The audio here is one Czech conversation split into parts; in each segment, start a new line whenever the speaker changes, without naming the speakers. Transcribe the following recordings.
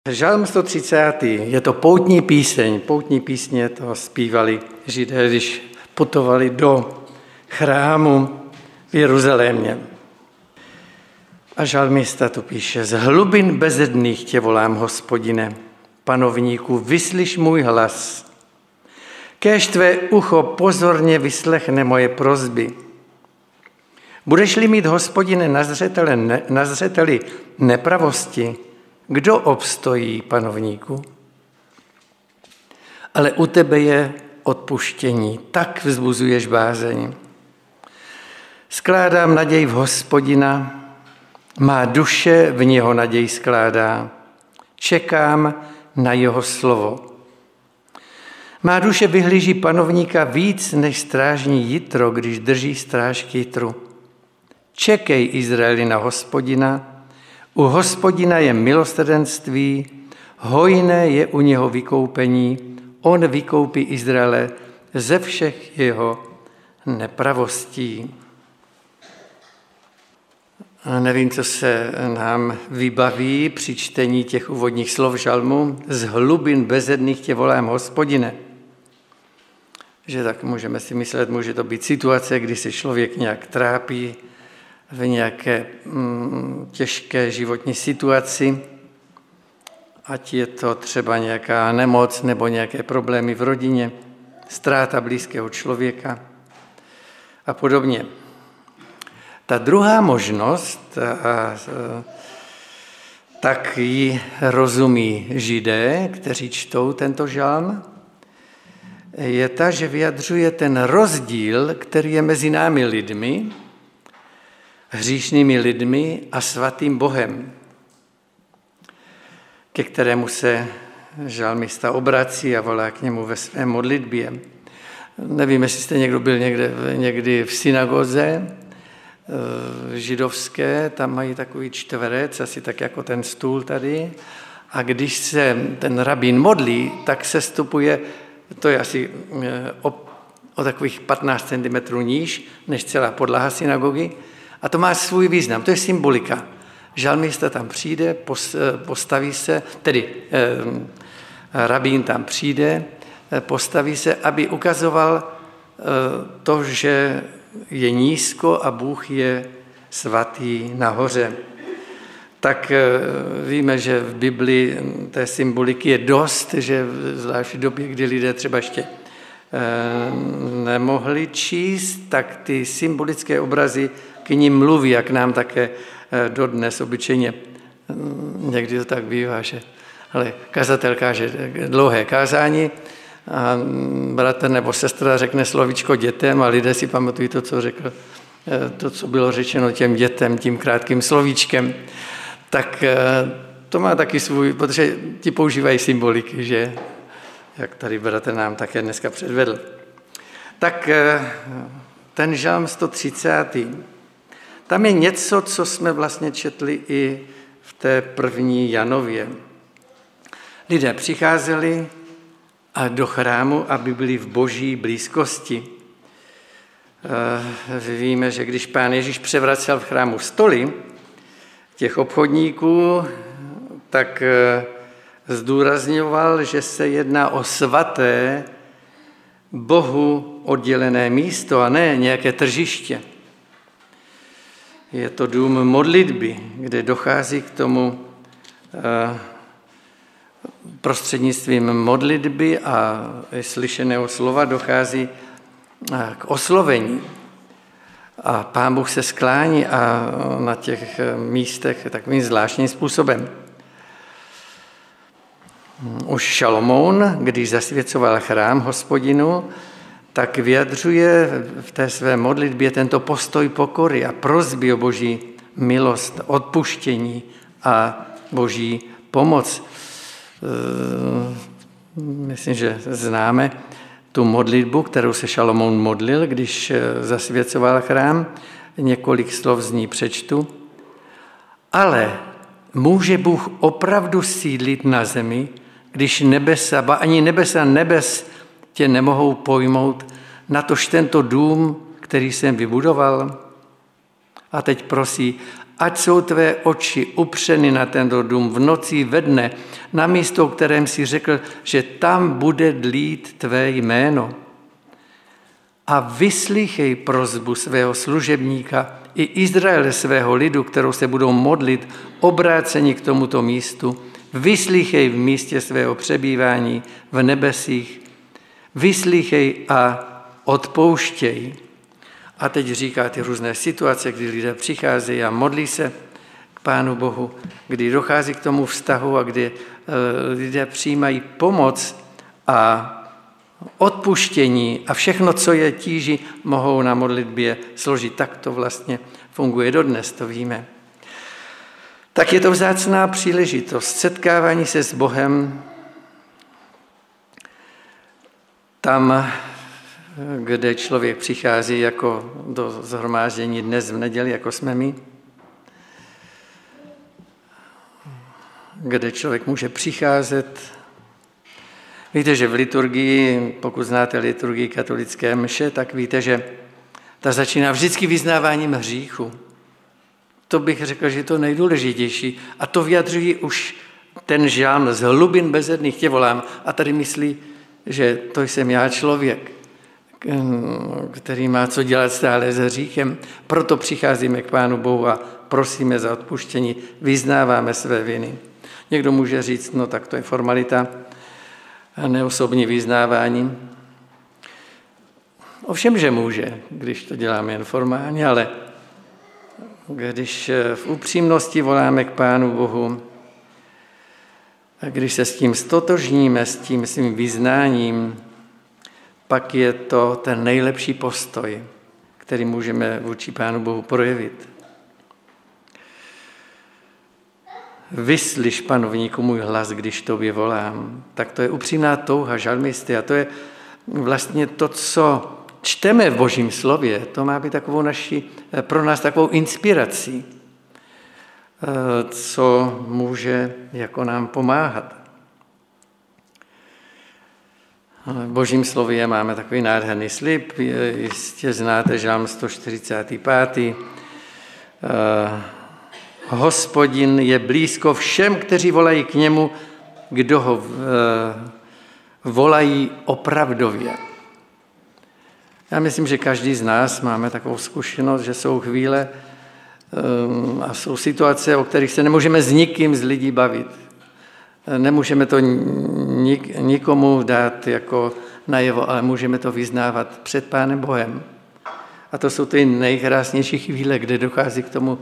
Žalm 130. Je to poutní píseň. Poutní písně to zpívali Židé, když putovali do chrámu v Jeruzalémě. A žalmista tu píše: Z hlubin bezedných tě volám, Hospodine, panovníku, vyslyš můj hlas. Kéž tvé ucho pozorně vyslechne moje prosby. Budeš-li mít, Hospodine, na zřeteli nepravosti, kdo obstojí, panovníku? Ale u tebe je odpuštění, tak vzbuzuješ bázeň. Skládám naději v Hospodina, má duše v něho naději skládá. Čekám na jeho slovo. Má duše vyhlíží panovníka víc než strážní jitro, když drží stráž k jitru. Čekej, Izraeli, na Hospodina. U Hospodina je milosrdenství, hojné je u něho vykoupení. On vykoupí Izraele ze všech jeho nepravostí. A nevím, co se nám vybaví při čtení těch úvodních slov žalmu. Z hlubin bezedných tě volám, Hospodine. Že tak můžeme si myslet, může to být situace, kdy se člověk nějak trápí v nějaké těžké životní situaci, ať je to třeba nějaká nemoc nebo nějaké problémy v rodině, ztráta blízkého člověka a podobně. Ta druhá možnost, tak ji rozumí Židé, kteří čtou tento žalm, je ta, že vyjadřuje ten rozdíl, který je mezi námi lidmi, hříšnými lidmi a svatým Bohem, ke kterému se žalmista obrací a volá k němu ve své modlitbě. Nevím, jestli jste někdo byl někdy v synagoze židovské, tam mají takový čtverec, asi tak jako ten stůl tady, a když se ten rabín modlí, tak se stupuje, to je asi o takových 15 cm níž, než celá podlaha synagogy, a to má svůj význam, to je symbolika. Žalmista tam přijde, postaví se, tedy rabín tam přijde, postaví se, aby ukazoval to, že je nízko a Bůh je svatý nahoře. Tak víme, že v Biblii té symboliky je dost, že zvlášť v době, kdy lidé třeba ještě nemohli číst, tak ty symbolické obrazy k ním mluví, a k nám také dodnes obyčejně. Někdy to tak bývá, že ale kazatel káže dlouhé kázání a bratr nebo sestra řekne slovíčko dětem a lidé si pamatují to, co řekl, to, co bylo řečeno těm dětem, tím krátkým slovíčkem. Tak to má taky svůj, protože ti používají symboliky, že jak tady bratr nám také dneska předvedl. Tak ten žalm 130. Tam je něco, co jsme vlastně četli i v té první Janově. Lidé přicházeli a do chrámu, aby byli v boží blízkosti. Víme, že když Pán Ježíš převracel v chrámu stoly těch obchodníků, tak zdůrazňoval, že se jedná o svaté, Bohu oddělené místo a ne nějaké tržiště. Je to dům modlitby, kde dochází k tomu prostřednictvím modlitby a slyšeného slova dochází k oslovení. A Pán Bůh se sklání a na těch místech takovým zvláštním způsobem. Už Šalomoun, když zasvěcoval chrám Hospodinu, tak vyjadřuje v té své modlitbě tento postoj pokory a prosby o boží milost, odpuštění a boží pomoc. Myslím, že známe tu modlitbu, kterou se Šalomoun modlil, když zasvěcoval chrám. Několik slov z ní přečtu. Ale může Bůh opravdu sídlit na zemi, když nebesa, ba ani nebesa nebes tě nemohou pojmout, natož tento dům, který jsem vybudoval? A teď prosí, ať jsou tvé oči upřeny na tento dům v noci ve dne, na místo, o kterém si řekl, že tam bude dlít tvé jméno. A vyslíchej prosbu svého služebníka i Izraele svého lidu, kterou se budou modlit, obráceni k tomuto místu. Vyslíchej v místě svého přebývání v nebesích. Vyslíchej a odpouštěj. A teď říká ty různé situace, kdy lidé přicházejí a modlí se k Pánu Bohu, kdy dochází k tomu vztahu a kdy lidé přijímají pomoc a odpuštění a všechno, co je tíží, mohou na modlitbě složit. Tak to vlastně funguje dodnes, to víme. Tak je to vzácná příležitost setkávání se s Bohem tam, kde člověk přichází jako do shromáždění dnes v neděli, jako jsme my, kde člověk může přicházet. Víte, že v liturgii, pokud znáte liturgii katolické mše, tak víte, že ta začíná vždycky vyznáváním hříchu. To bych řekl, že je to nejdůležitější. A to vyjadřují už ten žálm z hlubin bezedných tě volám. A tady myslí, že to jsem já člověk, který má co dělat stále s hříchem. Proto přicházíme k Pánu Bohu a prosíme za odpuštění, vyznáváme své viny. Někdo může říct, no tak to je formalita, neosobní vyznávání. Ovšem, že může, když to děláme jen formálně, ale když v upřímnosti voláme k Pánu Bohu, a když se s tím stotožníme, s tím svým vyznáním, pak je to ten nejlepší postoj, který můžeme vůči Pánu Bohu projevit. Vyslyš, panovníku, můj hlas, když tobě volám. Tak to je upřímná touha žalmisty a to je vlastně to, co čteme v Božím slově. To má být takovou pro nás takovou inspirací, co může jako nám pomáhat. V Božím slově máme takový nádherný slib, jistě znáte žalm 145. Hospodin je blízko všem, kteří volají k němu, kdo ho volají opravdově. Já myslím, že každý z nás máme takovou zkušenost, že jsou chvíle a jsou situace, o kterých se nemůžeme s nikým z lidí bavit. Nemůžeme to nikomu dát jako najevo, ale můžeme to vyznávat před Pánem Bohem. A to jsou ty nejkrásnější chvíle, kde dochází k tomu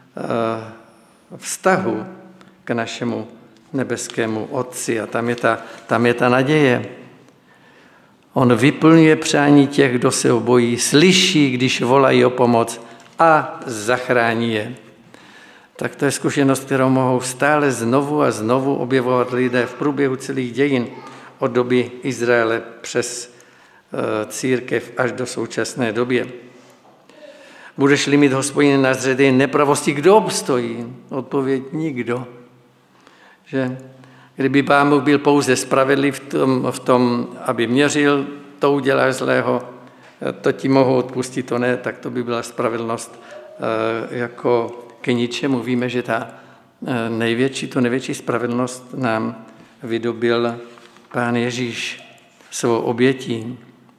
vztahu k našemu nebeskému Otci. A tam je ta naděje. On vyplňuje přání těch, kdo se ho bojí, slyší, když volají o pomoc a zachrání je. Tak to je zkušenost, kterou mohou stále znovu a znovu objevovat lidé v průběhu celých dějin od doby Izraele přes církev až do současné době. Budeš-li mít, Hospodine, na zřeteli nepravosti, kdo obstojí? Odpověď nikdo. Že kdyby Pán Bůh byl pouze spravedlivý v tom, aby měřil, to uděláš zlého, to ti mohu odpustit, to ne, tak to by byla spravedlnost jako k ničemu. Víme, že ta největší spravedlnost nám vydobil Pán Ježíš svou obětí.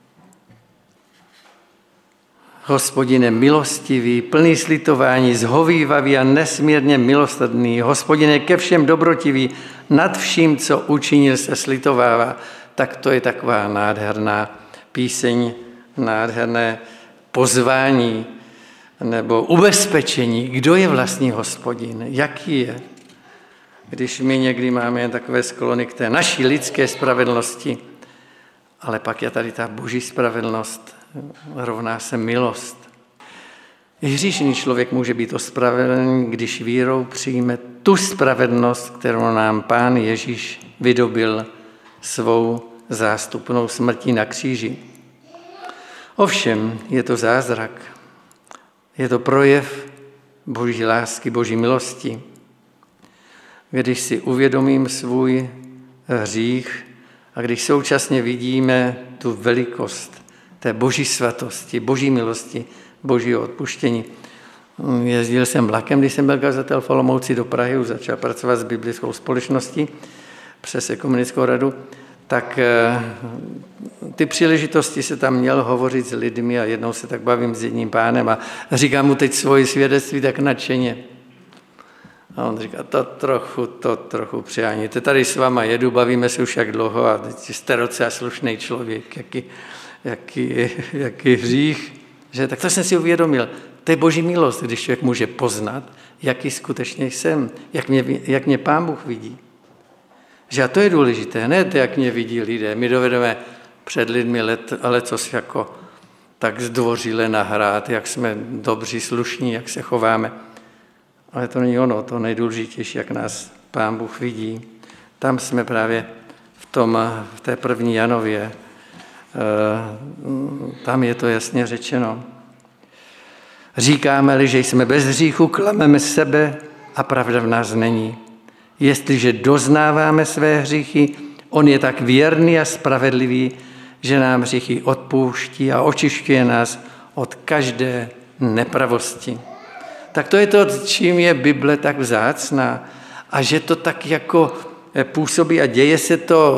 Hospodine milostivý, plný slitování, zhovívavý a nesmírně milosrdný. Hospodine ke všem dobrotivý, nad vším, co učinil, se slitovává. Tak to je taková nádherná píseň, nádherné pozvání nebo ubezpečení, kdo je vlastní Hospodin, jaký je. Když my někdy máme jen takové sklony k té naší lidské spravedlnosti, ale pak je tady ta Boží spravedlnost, rovná se milost. Hříšný člověk může být ospravedlněn, když vírou přijme tu spravedlnost, kterou nám Pán Ježíš vydobil svou zástupnou smrtí na kříži. Ovšem, je to zázrak. Je to projev Boží lásky, Boží milosti. Když si uvědomím svůj hřích a když současně vidíme tu velikost té Boží svatosti, Boží milosti, Božího odpuštění, Jezdil jsem vlakem, když jsem byl kazatel v Olomouci do Prahy, už začal pracovat s biblickou společností přes ekumenickou radu, tak ty příležitosti se tam měl hovořit s lidmi a jednou se tak bavím s jedním pánem a říkám mu teď svoje svědectví tak nadšeně. A on říká, to trochu přeháníte. Tady s váma jedu, bavíme se už jak dlouho a jste docela slušný člověk, jaký hřích. Že, tak to jsem si uvědomil. To je boží milost, když člověk může poznat, jaký skutečně jsem, jak mě Pán Bůh vidí. Že a to je důležité, ne to, jak mě vidí lidé. My dovedeme před lidmi lecos jako tak zdvořile nahrát, jak jsme dobří, slušní, jak se chováme. Ale to není ono, to nejdůležitější, jak nás Pán Bůh vidí. Tam jsme právě v té první Janově, tam je to jasně řečeno. Říkáme-li, že jsme bez hříchu, klameme sebe a pravda v nás není. Jestliže doznáváme své hříchy, on je tak věrný a spravedlivý, že nám hříchy odpouští a očišťuje nás od každé nepravosti. Tak to je to, čím je Bible tak vzácná a že to tak jako působí a děje se to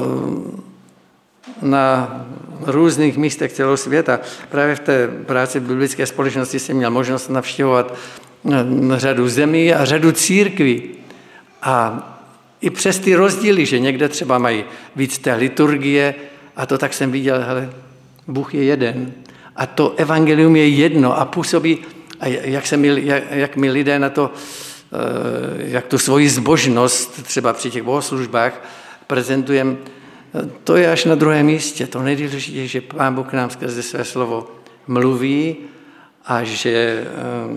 na různých místech celého světa. Právě v té práci v biblické společnosti jsem měl možnost navštěvovat řadu zemí a řadu církví. A i přes ty rozdíly, že někde třeba mají víc té liturgie a to tak jsem viděl, hele, Bůh je jeden a to evangelium je jedno a působí, a jak my lidé na to, jak tu svoji zbožnost třeba při těch bohoslužbách prezentujeme, to je až na druhém místě. To nejdůležitější, že Pán Bůh nám skrze své slovo mluví a že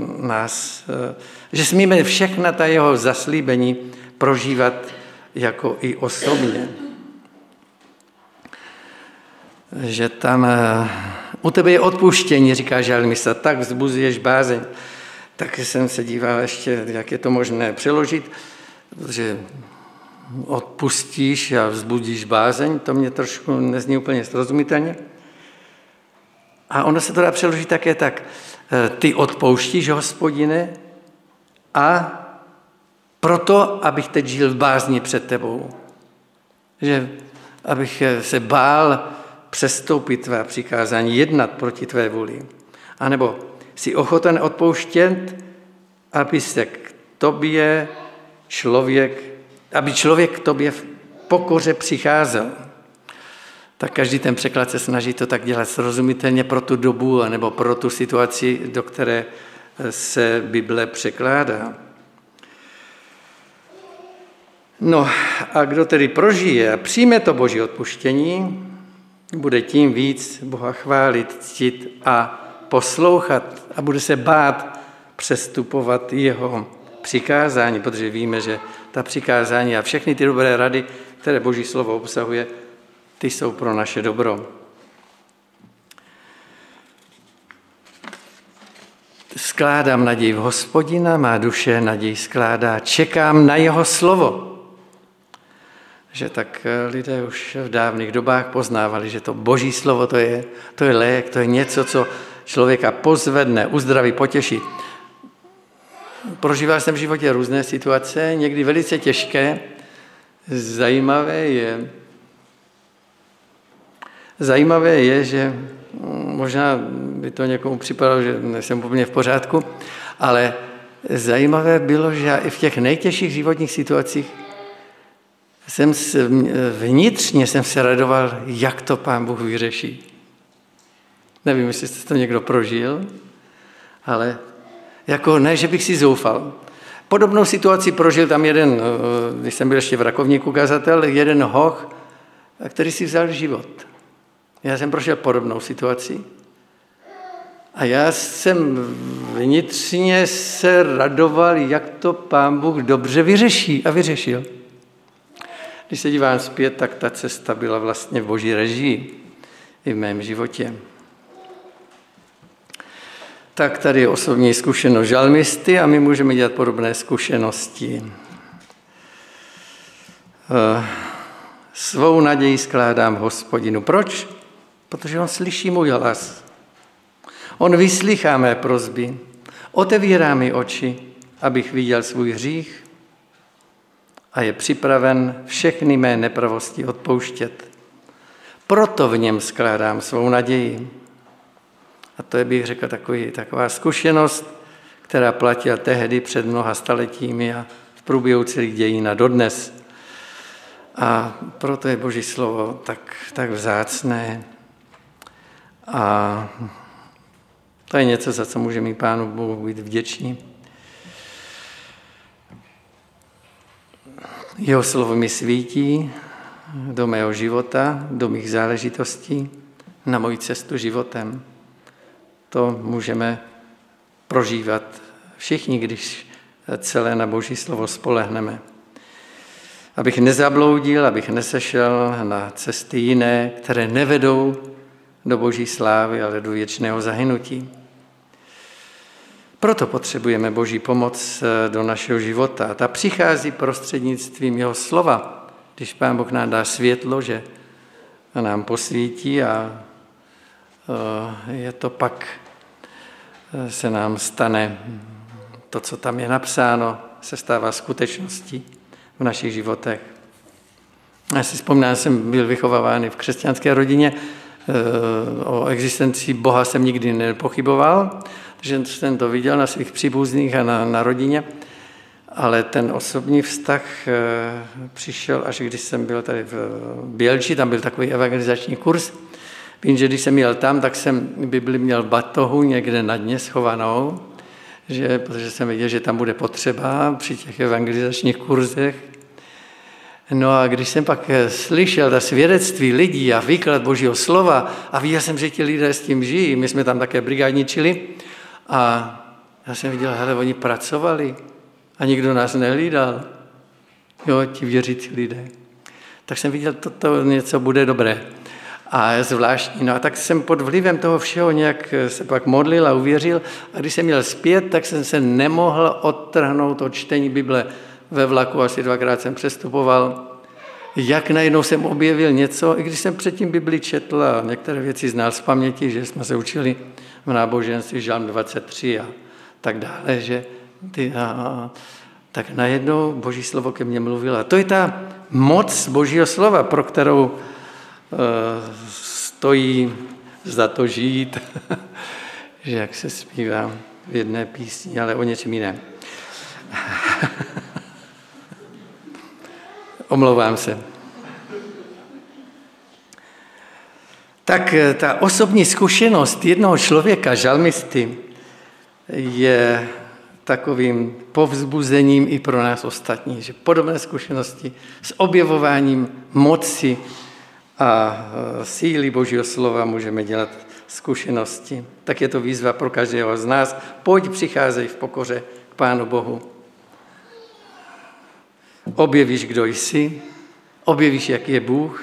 smíme všechna ta jeho zaslíbení prožívat jako i osobně. Že tam u tebe je odpuštění, říká žalmista, tak vzbuzuješ bázeň. Tak jsem se díval ještě, jak je to možné přeložit, protože odpustíš a vzbudíš bázeň, to mě trošku nezní úplně srozumitelně. A ono se to dá přeložit také tak, ty odpouštíš, Hospodine, a proto, abych teď žil v bázni před tebou. Že abych se bál přestoupit tvá přikázání, jednat proti tvé vůli. A nebo jsi ochoten odpouštět, aby se k tobě aby člověk k tobě v pokoře přicházel. Tak každý ten překlad se snaží to tak dělat srozumitelně pro tu dobu nebo pro tu situaci, do které se Bible překládá. No a kdo tedy prožije a přijme to boží odpuštění, bude tím víc Boha chválit, ctit a poslouchat a bude se bát přestupovat jeho přikázání, protože víme, že ta přikázání a všechny ty dobré rady, které Boží slovo obsahuje, ty jsou pro naše dobro. Skládám naději v Hospodina, má duše naději skládá, čekám na jeho slovo. Že tak lidé už v dávných dobách poznávali, že to Boží slovo to je lék, to je něco, co člověka pozvedne, uzdraví, potěší. Prožíval jsem v životě různé situace, někdy velice těžké. Zajímavé je, že možná by to někomu připadalo, že nejsem úplně v pořádku, ale zajímavé bylo, že i v těch nejtěžších životních situacích vnitřně jsem se radoval, jak to Pán Bůh vyřeší. Nevím, jestli jste to někdo prožil, ale jako ne, že bych si zoufal. Podobnou situaci prožil tam jeden, když jsem byl ještě v Rakovníku kazatel, jeden hoch, který si vzal život. Já jsem prošel podobnou situaci a já jsem vnitřně se radoval, jak to Pán Bůh dobře vyřeší a vyřešil. Když se dívám zpět, tak ta cesta byla vlastně v Boží režii i v mém životě. Tak tady je osobní zkušenost žalmisty a my můžeme dělat podobné zkušenosti. Svou naději skládám Hospodinu. Proč? Protože on slyší můj hlas. On vyslychá mé prosby. Otevírá mi oči, abych viděl svůj hřích a je připraven všechny mé nepravosti odpouštět. Proto v něm skládám svou naději. A to je, bych řekl, taková zkušenost, která platila tehdy před mnoha staletími a v průběhu celých dějin a dodnes. A proto je Boží slovo tak vzácné. A to je něco, za co můžeme Pánu Bohu být vděční. Jeho slovo mi svítí do mého života, do mých záležitostí, na moji cestu životem. To můžeme prožívat všichni, když celé na Boží slovo spolehneme. Abych nezabloudil, abych nesešel na cesty jiné, které nevedou do Boží slávy, ale do věčného zahynutí. Proto potřebujeme Boží pomoc do našeho života. Ta přichází prostřednictvím jeho slova. Když Pán Bůh nám dá světlo, že nám posvítí a je to pak, se nám stane to, co tam je napsáno, se stává skutečností v našich životech. Já si vzpomínám, jsem byl vychováván v křesťanské rodině, o existenci Boha jsem nikdy nepochyboval, že jsem to viděl na svých příbuzných a na rodině, ale ten osobní vztah přišel, až když jsem byl tady v Bělči, tam byl takový evangelizační kurz. Vím, že když jsem jel tam, tak jsem Bibli měl v batohu někde na dně schovanou, protože jsem věděl, že tam bude potřeba při těch evangelizačních kurzech. No a když jsem pak slyšel ta svědectví lidí a výklad Božího slova a viděl jsem, že ti lidé s tím žijí, my jsme tam také brigádničili a já jsem viděl, hele, oni pracovali a nikdo nás nehlídal. Jo, ti věřící lidé. Tak jsem viděl, toto něco bude dobré a zvláštní. No a tak jsem pod vlivem toho všeho nějak se pak modlil a uvěřil a když jsem měl zpět, tak jsem se nemohl odtrhnout od čtení Bible. Ve vlaku asi 2krát jsem přestupoval. Jak najednou jsem objevil něco, i když jsem předtím Bibli četl a některé věci znal z paměti, že jsme se učili v náboženství Žalm 23 a tak dále, že tak najednou Boží slovo ke mně mluvilo. A to je ta moc Božího slova, pro kterou stojí za to žít, že jak se zpívá v jedné písni, ale o něčem jiném. Omlouvám se. Tak ta osobní zkušenost jednoho člověka, žalmisty, je takovým povzbuzením i pro nás ostatní, že podobné zkušenosti s objevováním moci a síly Božího slova můžeme dělat zkušenosti. Tak je to výzva pro každého z nás. Pojď, přicházej v pokoře k Pánu Bohu. Objevíš, kdo jsi, objevíš, jaký je Bůh.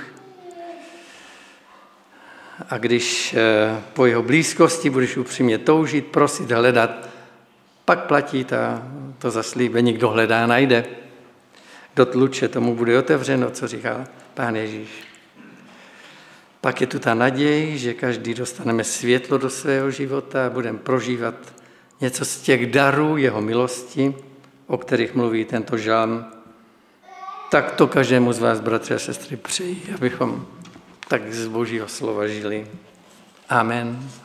A když po jeho blízkosti budeš upřímně toužit, prosit, hledat, pak platí to zaslíbení, kdo hledá, najde. Kdo tluče, tomu bude otevřeno, co říká Pán Ježíš. Pak je tu ta naděj, že každý dostaneme světlo do svého života a budeme prožívat něco z těch darů jeho milosti, o kterých mluví tento žalm. Tak to každému z vás, bratři a sestry, přeji, abychom tak z Božího slova žili. Amen.